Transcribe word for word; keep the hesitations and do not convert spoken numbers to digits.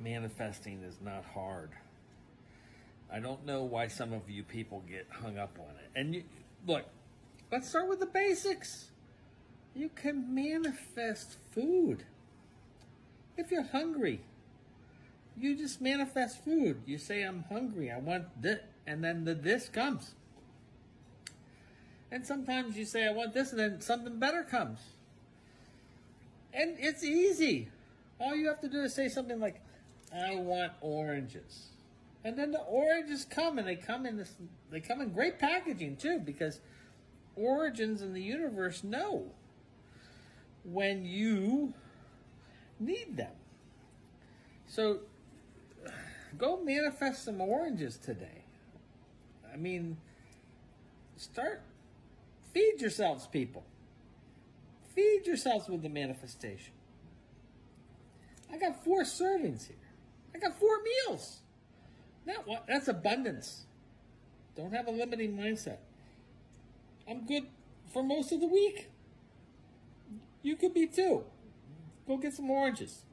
manifesting is not hard. I don't know why some of you people get hung up on it. And you, look, let's start with the basics. You can manifest food. If you're hungry, you just manifest food. You say, I'm hungry, I want this, and then the this comes. And sometimes you say, I want this, and then something better comes. And it's easy. All you have to do is say something like, I want oranges. And then the oranges come, and they come in this, they come in great packaging too, because origins in the universe know when you need them. So go manifest some oranges today. I mean, start, feed yourselves, people. Feed yourselves with the manifestation. I got four servings here. I got four meals. That one, that's abundance. Don't have a limiting mindset. I'm good for most of the week. You could be too. Go get some oranges.